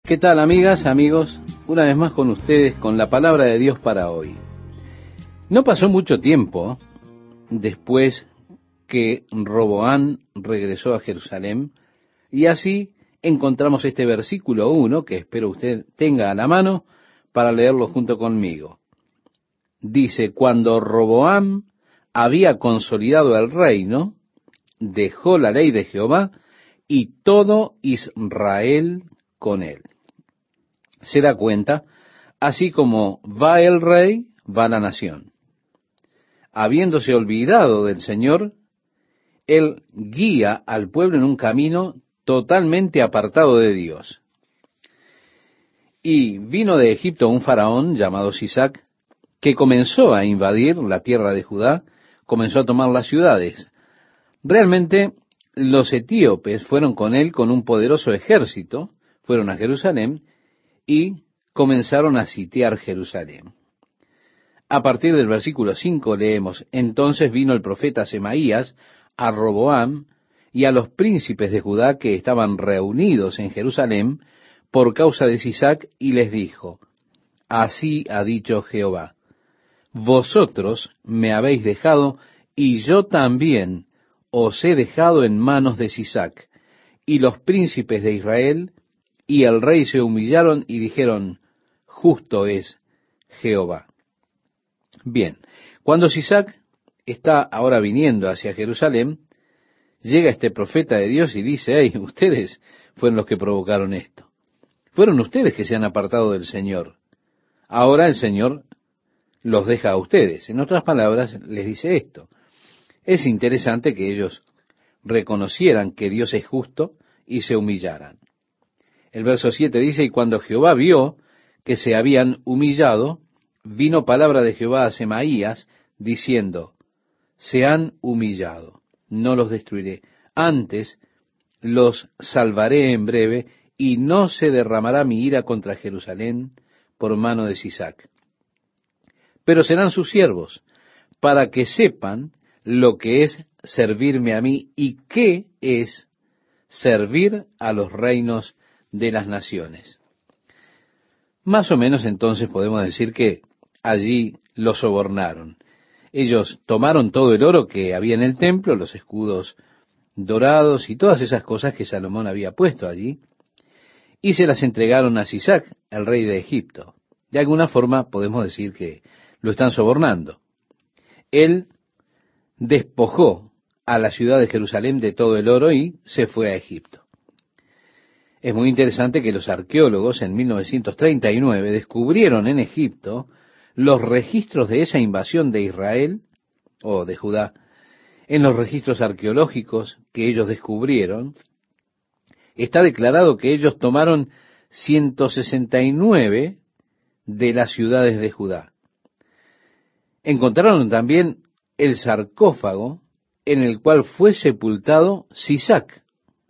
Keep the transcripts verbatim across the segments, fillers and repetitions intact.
¿Qué tal, amigas, amigos? Una vez más con ustedes con la palabra de Dios para hoy. No pasó mucho tiempo después que Roboam regresó a Jerusalén y así encontramos este versículo uno que espero usted tenga a la mano para leerlo junto conmigo. Dice: cuando Roboam había consolidado el reino, dejó la ley de Jehová y todo Israel con él. Se da cuenta, así como va el rey, va la nación. Habiéndose olvidado del Señor, Él guía al pueblo en un camino totalmente apartado de Dios. Y vino de Egipto un faraón llamado Sisac, que comenzó a invadir la tierra de Judá, comenzó a tomar las ciudades. Realmente los etíopes fueron con él con un poderoso ejército, fueron a Jerusalén, y comenzaron a sitiar Jerusalén. A partir del versículo cinco leemos: entonces vino el profeta Semaías a Roboam y a los príncipes de Judá que estaban reunidos en Jerusalén por causa de Sisac, y les dijo: así ha dicho Jehová, vosotros me habéis dejado, y yo también os he dejado en manos de Sisac, y los príncipes de Israel y el rey se humillaron y dijeron: justo es Jehová. Bien, cuando Sisac está ahora viniendo hacia Jerusalén, llega este profeta de Dios y dice: hey, ustedes fueron los que provocaron esto. Fueron ustedes que se han apartado del Señor. Ahora el Señor los deja a ustedes. En otras palabras, les dice esto. Es interesante que ellos reconocieran que Dios es justo y se humillaran. El verso siete dice: y cuando Jehová vio que se habían humillado, vino palabra de Jehová a Semaías, diciendo: se han humillado, no los destruiré, antes los salvaré en breve, y no se derramará mi ira contra Jerusalén por mano de Sisac. Pero serán sus siervos, para que sepan lo que es servirme a mí, y qué es servir a los reinos de las naciones. Más o menos entonces podemos decir que allí lo sobornaron. Ellos tomaron todo el oro que había en el templo, los escudos dorados y todas esas cosas que Salomón había puesto allí, y se las entregaron a Sisac, el rey de Egipto. De alguna forma podemos decir que lo están sobornando. Él despojó a la ciudad de Jerusalén de todo el oro y se fue a Egipto. Es muy interesante que los arqueólogos en mil novecientos treinta y nueve descubrieron en Egipto los registros de esa invasión de Israel, o de Judá. En los registros arqueológicos que ellos descubrieron, está declarado que ellos tomaron ciento sesenta y nueve de las ciudades de Judá. Encontraron también el sarcófago en el cual fue sepultado Sisac.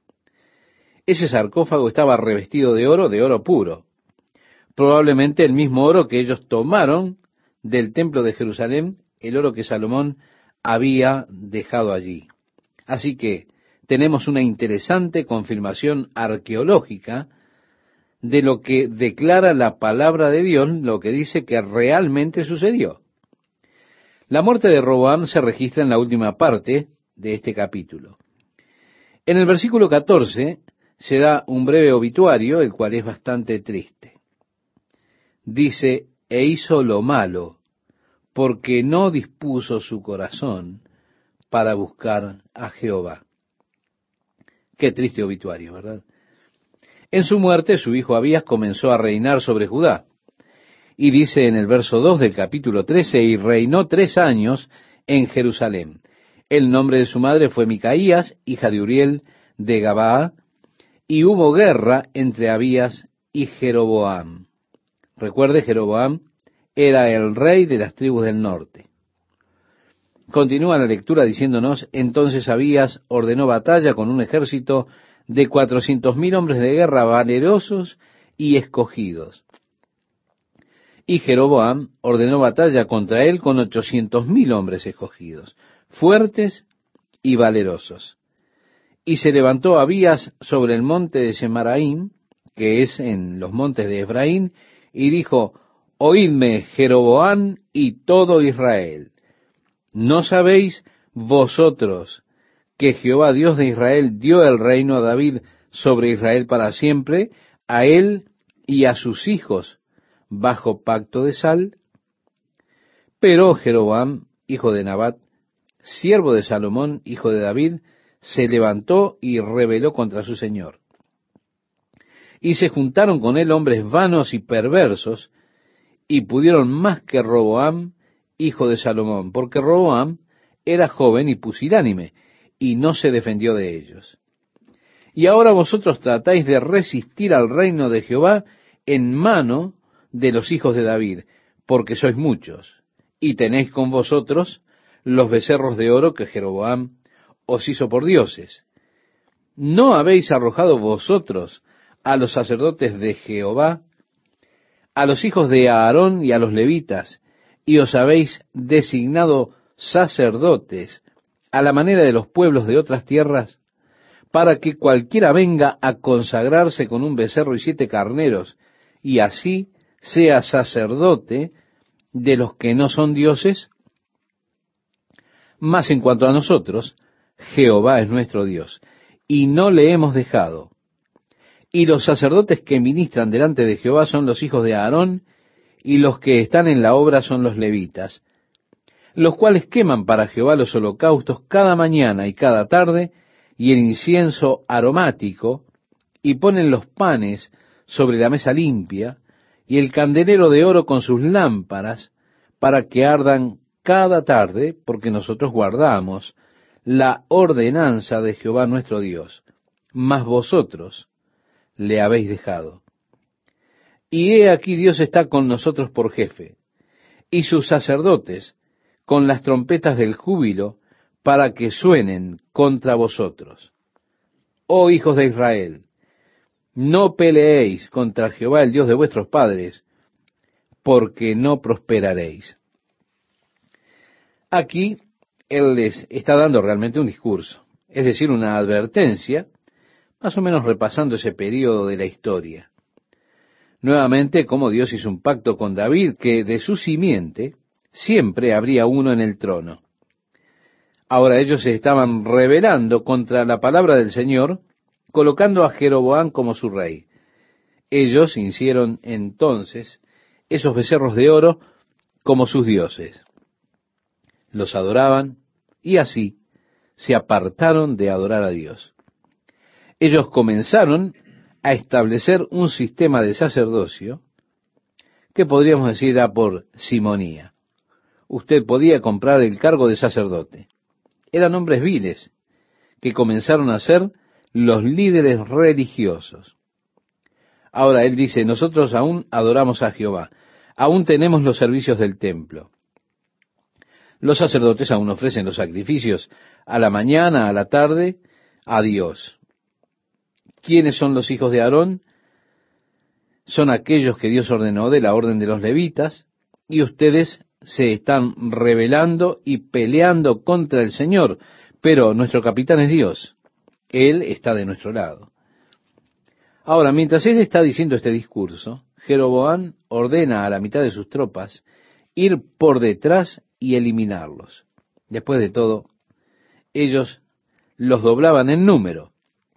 Ese sarcófago estaba revestido de oro, de oro puro. Probablemente el mismo oro que ellos tomaron del templo de Jerusalén, el oro que Salomón había dejado allí. Así que tenemos una interesante confirmación arqueológica de lo que declara la palabra de Dios, lo que dice que realmente sucedió. La muerte de Roboam se registra en la última parte de este capítulo. En el versículo catorce se da un breve obituario, el cual es bastante triste. Dice: e hizo lo malo, porque no dispuso su corazón para buscar a Jehová. Qué triste obituario, ¿verdad? En su muerte, su hijo Abías comenzó a reinar sobre Judá. Y dice en el verso dos del capítulo trece: y reinó tres años en Jerusalén. El nombre de su madre fue Micaías, hija de Uriel de Gabaa, y hubo guerra entre Abías y Jeroboam. Recuerde, Jeroboam era el rey de las tribus del norte. Continúa la lectura diciéndonos: entonces Abías ordenó batalla con un ejército de cuatrocientos mil hombres de guerra, valerosos y escogidos. Y Jeroboam ordenó batalla contra él con ochocientos mil hombres escogidos, fuertes y valerosos. Y se levantó Abías sobre el monte de Semaraim, que es en los montes de Efraín, y dijo: Oídme, Jeroboam y todo Israel. ¿No sabéis vosotros que Jehová Dios de Israel dio el reino a David sobre Israel para siempre, a él y a sus hijos, bajo pacto de sal? Pero Jeroboam, hijo de Nabat, siervo de Salomón, hijo de David, se levantó y rebeló contra su señor. Y se juntaron con él hombres vanos y perversos, y pudieron más que Roboam, hijo de Salomón, porque Roboam era joven y pusilánime, y no se defendió de ellos. Y ahora vosotros tratáis de resistir al reino de Jehová en mano de los hijos de David, porque sois muchos, y tenéis con vosotros los becerros de oro que Jeroboam os hizo por dioses. ¿No habéis arrojado vosotros a los sacerdotes de Jehová, a los hijos de Aarón y a los levitas, y os habéis designado sacerdotes a la manera de los pueblos de otras tierras, para que cualquiera venga a consagrarse con un becerro y siete carneros, y así sea sacerdote de los que no son dioses? Mas en cuanto a nosotros, Jehová es nuestro Dios, y no le hemos dejado. Y los sacerdotes que ministran delante de Jehová son los hijos de Aarón, y los que están en la obra son los levitas, los cuales queman para Jehová los holocaustos cada mañana y cada tarde, y el incienso aromático, y ponen los panes sobre la mesa limpia, y el candelero de oro con sus lámparas, para que ardan cada tarde, porque nosotros guardamos la ordenanza de Jehová nuestro Dios. Mas vosotros le habéis dejado. Y he aquí Dios está con nosotros por jefe, y sus sacerdotes con las trompetas del júbilo, para que suenen contra vosotros. Oh hijos de Israel, no peleéis contra Jehová el Dios de vuestros padres, porque no prosperaréis. Aquí Él les está dando realmente un discurso, es decir, una advertencia, más o menos repasando ese periodo de la historia. Nuevamente, cómo Dios hizo un pacto con David, que de su simiente siempre habría uno en el trono. Ahora ellos se estaban rebelando contra la palabra del Señor, colocando a Jeroboam como su rey. Ellos hicieron entonces esos becerros de oro como sus dioses. Los adoraban y así se apartaron de adorar a Dios. Ellos comenzaron a establecer un sistema de sacerdocio que podríamos decir era por simonía. Usted podía comprar el cargo de sacerdote. Eran hombres viles que comenzaron a ser los líderes religiosos. Ahora él dice, nosotros aún adoramos a Jehová, aún tenemos los servicios del templo. Los sacerdotes aún ofrecen los sacrificios a la mañana, a la tarde, a Dios. ¿Quiénes son los hijos de Aarón? Son aquellos que Dios ordenó de la orden de los levitas, y ustedes se están rebelando y peleando contra el Señor, pero nuestro capitán es Dios. Él está de nuestro lado. Ahora, mientras él está diciendo este discurso, Jeroboam ordena a la mitad de sus tropas ir por detrás y eliminarlos. Después de todo, ellos los doblaban en número.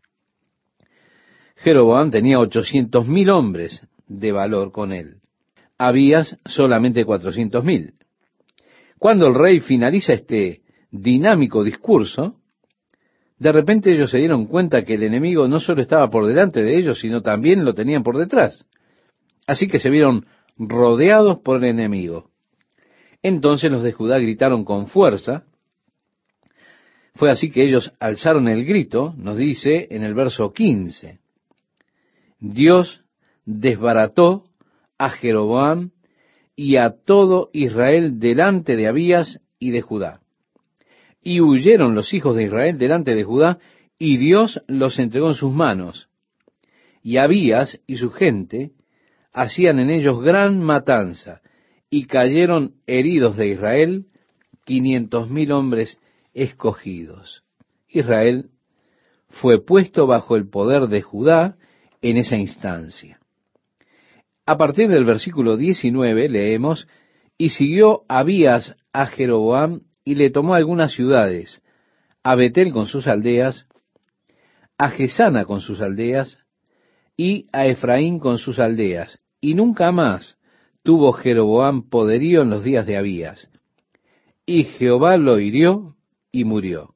Jeroboam tenía ochocientos mil hombres de valor con él. Abías solamente cuatrocientos mil. Cuando el rey finaliza este dinámico discurso, de repente ellos se dieron cuenta que el enemigo no solo estaba por delante de ellos, sino también lo tenían por detrás. Así que se vieron rodeados por el enemigo. Entonces los de Judá gritaron con fuerza. Fue así que ellos alzaron el grito, nos dice en el verso quince. Dios desbarató a Jeroboam y a todo Israel delante de Abías y de Judá. Y huyeron los hijos de Israel delante de Judá, y Dios los entregó en sus manos. Y Abías y su gente hacían en ellos gran matanza, y cayeron heridos de Israel quinientos mil hombres escogidos. Israel fue puesto bajo el poder de Judá, en esa instancia. A partir del versículo diecinueve leemos, y siguió Abías a Jeroboam y le tomó algunas ciudades, a Betel con sus aldeas, a Gesana con sus aldeas, y a Efraín con sus aldeas, y nunca más tuvo Jeroboam poderío en los días de Abías. Y Jehová lo hirió y murió.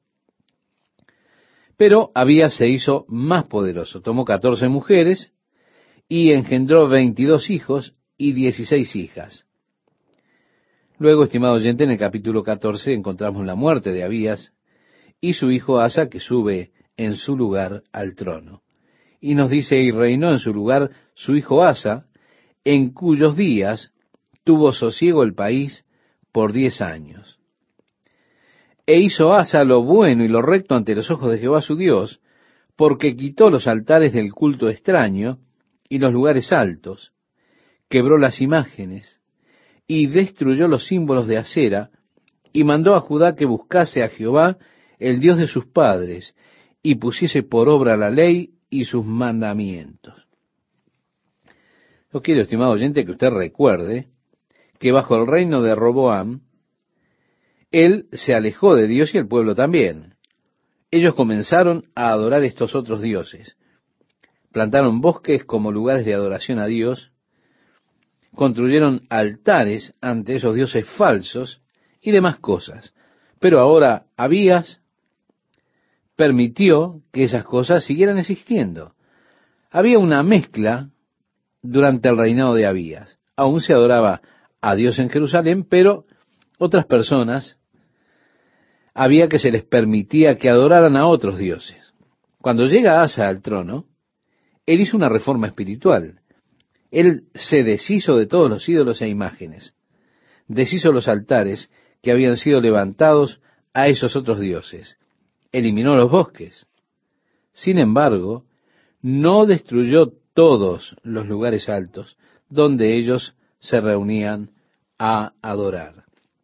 Pero Abías se hizo más poderoso, tomó catorce mujeres, y engendró veintidós hijos y dieciséis hijas. Luego, estimado oyente, en el capítulo catorce encontramos la muerte de Abías y su hijo Asa, que sube en su lugar al trono. Y nos dice, y reinó en su lugar su hijo Asa, en cuyos días tuvo sosiego el país por diez años. E hizo Asa lo bueno y lo recto ante los ojos de Jehová su Dios, porque quitó los altares del culto extraño y los lugares altos, quebró las imágenes, y destruyó los símbolos de acera, y mandó a Judá que buscase a Jehová, el Dios de sus padres, y pusiese por obra la ley y sus mandamientos. Yo quiero, estimado oyente, que usted recuerde que bajo el reino de Roboam, él se alejó de Dios y el pueblo también. Ellos comenzaron a adorar estos otros dioses. Plantaron bosques como lugares de adoración a Dios, construyeron altares ante esos dioses falsos y demás cosas. Pero ahora Abías permitió que esas cosas siguieran existiendo. Había una mezcla durante el reinado de Abías. Aún se adoraba a Dios en Jerusalén, pero otras personas había que se les permitía que adoraran a otros dioses. Cuando llega Asa al trono, él hizo una reforma espiritual. Él se deshizo de todos los ídolos e imágenes, deshizo los altares que habían sido levantados a esos otros dioses, eliminó los bosques. Sin embargo, no destruyó todos los lugares altos donde ellos se reunían a adorar.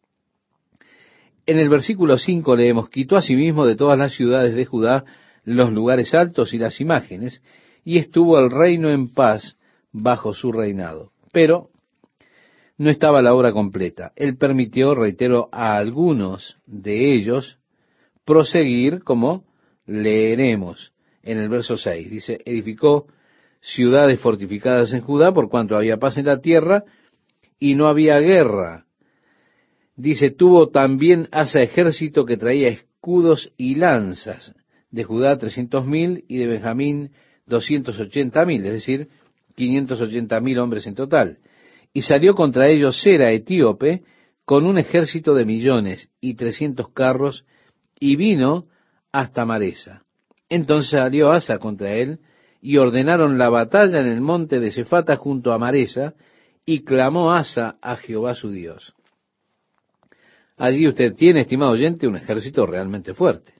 En el versículo cinco leemos, quitó asimismo de todas las ciudades de Judá los lugares altos y las imágenes, y estuvo el reino en paz bajo su reinado. Pero no estaba la obra completa. Él permitió, reitero, a algunos de ellos proseguir, como leeremos en el verso seis. Dice, edificó ciudades fortificadas en Judá por cuanto había paz en la tierra y no había guerra. Dice, tuvo también Asa ejército que traía escudos y lanzas, de Judá trescientos mil y de Benjamín doscientos ochenta mil, es decir, quinientos ochenta mil hombres en total. Y salió contra ellos Sera etíope con un ejército de millones y trescientos carros, y vino hasta Maresa. Entonces salió Asa contra él, y ordenaron la batalla en el monte de Cefata junto a Maresa, y clamó Asa a Jehová su Dios. Allí usted tiene, estimado oyente, un ejército realmente fuerte.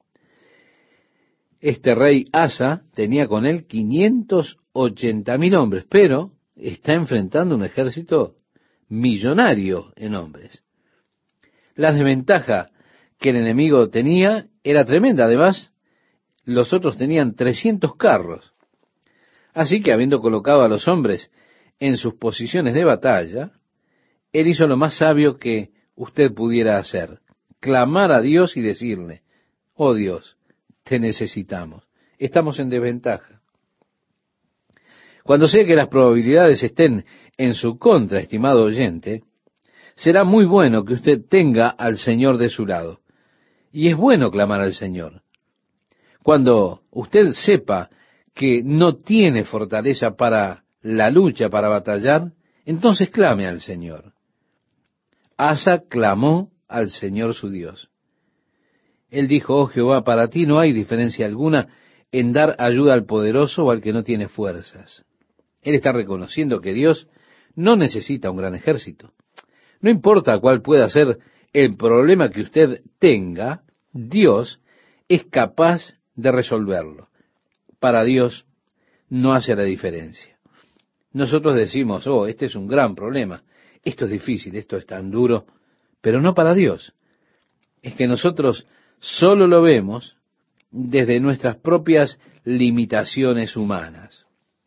Este rey Asa tenía con él quinientos ochenta mil hombres, pero está enfrentando un ejército millonario en hombres. La desventaja que el enemigo tenía era tremenda. Además, los otros tenían trescientos carros. Así que, habiendo colocado a los hombres en sus posiciones de batalla, él hizo lo más sabio que usted pudiera hacer: clamar a Dios y decirle, oh Dios, te necesitamos, estamos en desventaja. Cuando sea que las probabilidades estén en su contra, estimado oyente, será muy bueno que usted tenga al Señor de su lado. Y es bueno clamar al Señor. Cuando usted sepa que no tiene fortaleza para la lucha, para batallar, entonces clame al Señor. Asa clamó al Señor su Dios. Él dijo, oh Jehová, para ti no hay diferencia alguna en dar ayuda al poderoso o al que no tiene fuerzas. Él está reconociendo que Dios no necesita un gran ejército. No importa cuál pueda ser el problema que usted tenga, Dios es capaz de resolverlo. Para Dios no hace la diferencia. Nosotros decimos, oh, este es un gran problema, esto es difícil, esto es tan duro, pero no para Dios. Es que nosotros solo lo vemos desde nuestras propias limitaciones humanas.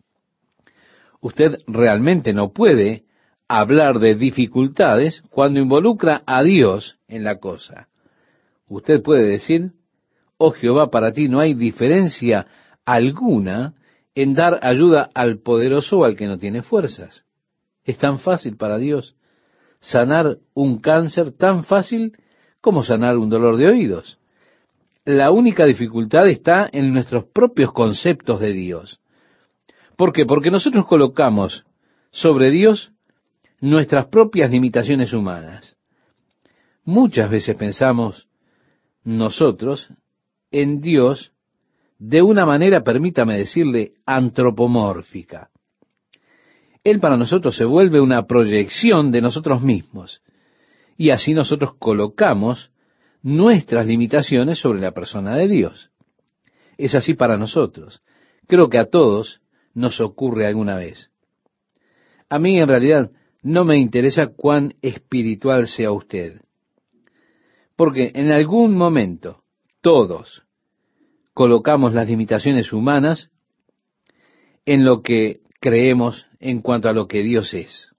Usted realmente no puede hablar de dificultades cuando involucra a Dios en la cosa. Usted puede decir, oh Jehová, para ti no hay diferencia alguna en dar ayuda al poderoso o al que no tiene fuerzas. Es tan fácil para Dios sanar un cáncer, tan fácil como sanar un dolor de oídos. La única dificultad está en nuestros propios conceptos de Dios. ¿Por qué? Porque nosotros colocamos sobre Dios nuestras propias limitaciones humanas. Muchas veces pensamos nosotros en Dios de una manera, permítame decirle, antropomórfica. Él para nosotros se vuelve una proyección de nosotros mismos, y así nosotros colocamos nuestras limitaciones sobre la persona de Dios. Es así para nosotros. Creo que a todos nos ocurre alguna vez. A mí en realidad no me interesa cuán espiritual sea usted, porque en algún momento todos colocamos las limitaciones humanas en lo que creemos en cuanto a lo que Dios es.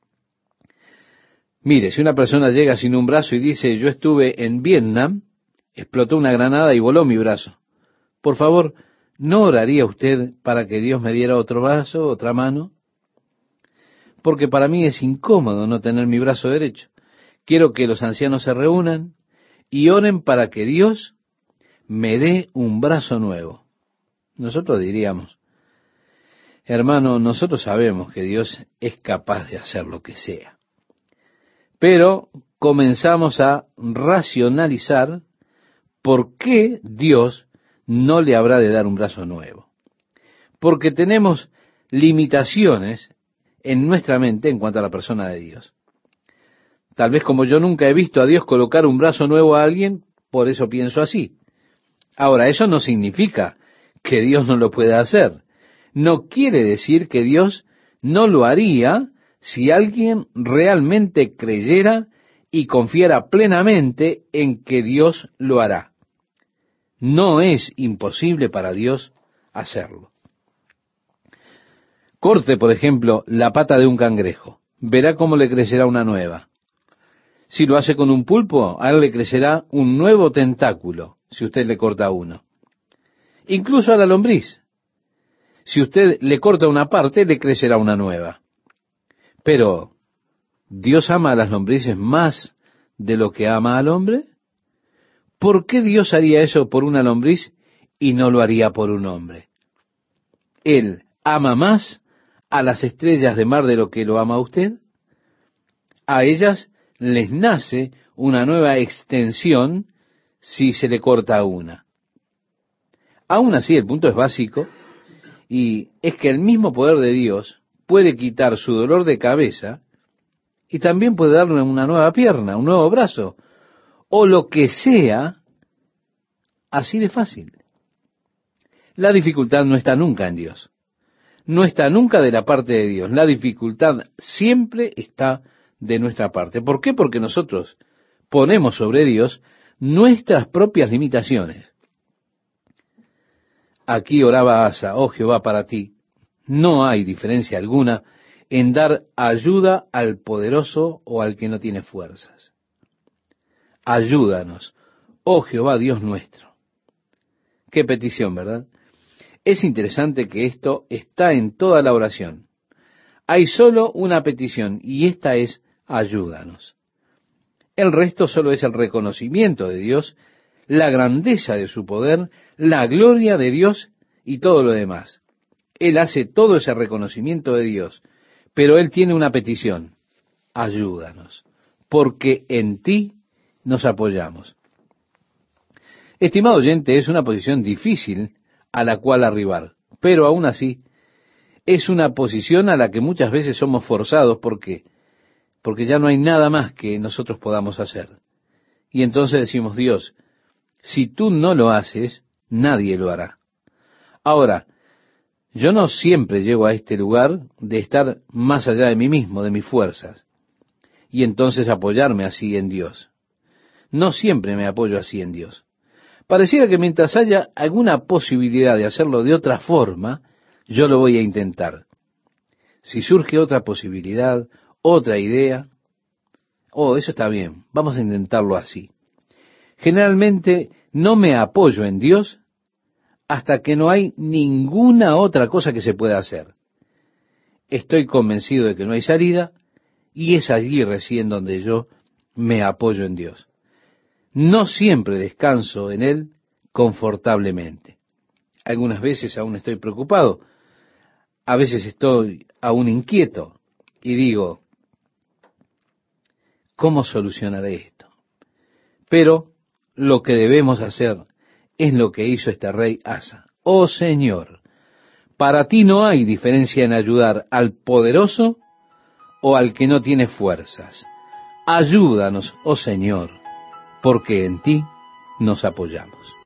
Mire, si una persona llega sin un brazo y dice, yo estuve en Vietnam, explotó una granada y voló mi brazo. Por favor, ¿no oraría usted para que Dios me diera otro brazo, otra mano? Porque para mí es incómodo no tener mi brazo derecho. Quiero que los ancianos se reúnan y oren para que Dios me dé un brazo nuevo. Nosotros diríamos, hermano, nosotros sabemos que Dios es capaz de hacer lo que sea. Pero comenzamos a racionalizar por qué Dios no le habrá de dar un brazo nuevo. Porque tenemos limitaciones en nuestra mente en cuanto a la persona de Dios. Tal vez como yo nunca he visto a Dios colocar un brazo nuevo a alguien, por eso pienso así. Ahora, eso no significa que Dios no lo pueda hacer. No quiere decir que Dios no lo haría si alguien realmente creyera y confiara plenamente en que Dios lo hará. No es imposible para Dios hacerlo. Corte, por ejemplo, la pata de un cangrejo. Verá cómo le crecerá una nueva. Si lo hace con un pulpo, a él le crecerá un nuevo tentáculo, si usted le corta uno. Incluso a la lombriz. Si usted le corta una parte, le crecerá una nueva. Pero, ¿Dios ama a las lombrices más de lo que ama al hombre? ¿Por qué Dios haría eso por una lombriz y no lo haría por un hombre? Él ama más a las estrellas de mar de lo que lo ama a usted. A ellas les nace una nueva extensión si se le corta una. Aún así, el punto es básico, y es que el mismo poder de Dios puede quitar su dolor de cabeza y también puede darle una nueva pierna, un nuevo brazo, o lo que sea, así de fácil. La dificultad no está nunca en Dios. No está nunca de la parte de Dios. La dificultad siempre está de nuestra parte. ¿Por qué? Porque nosotros ponemos sobre Dios nuestras propias limitaciones. Aquí oraba Asa, oh Jehová, para ti no hay diferencia alguna en dar ayuda al poderoso o al que no tiene fuerzas. Ayúdanos, oh Jehová Dios nuestro. Qué petición, ¿verdad? Es interesante que esto está en toda la oración. Hay solo una petición y esta es ayúdanos. El resto solo es el reconocimiento de Dios, la grandeza de su poder, la gloria de Dios y todo lo demás. Él hace todo ese reconocimiento de Dios, pero Él tiene una petición. Ayúdanos, porque en ti nos apoyamos. Estimado oyente, es una posición difícil a la cual arribar, pero aún así es una posición a la que muchas veces somos forzados. ¿Por qué? Porque ya no hay nada más que nosotros podamos hacer. Y entonces decimos, Dios, si tú no lo haces, nadie lo hará. Ahora, yo no siempre llego a este lugar de estar más allá de mí mismo, de mis fuerzas, y entonces apoyarme así en Dios. No siempre me apoyo así en Dios. Pareciera que mientras haya alguna posibilidad de hacerlo de otra forma, yo lo voy a intentar. Si surge otra posibilidad, otra idea, oh, eso está bien, vamos a intentarlo así. Generalmente no me apoyo en Dios hasta que no hay ninguna otra cosa que se pueda hacer. Estoy convencido de que no hay salida y es allí recién donde yo me apoyo en Dios. No siempre descanso en Él confortablemente. Algunas veces aún estoy preocupado, a veces estoy aún inquieto y digo, ¿cómo solucionaré esto? Pero lo que debemos hacer es lo que hizo este rey Asa. Oh Señor, para ti no hay diferencia en ayudar al poderoso o al que no tiene fuerzas. Ayúdanos, oh Señor, porque en ti nos apoyamos.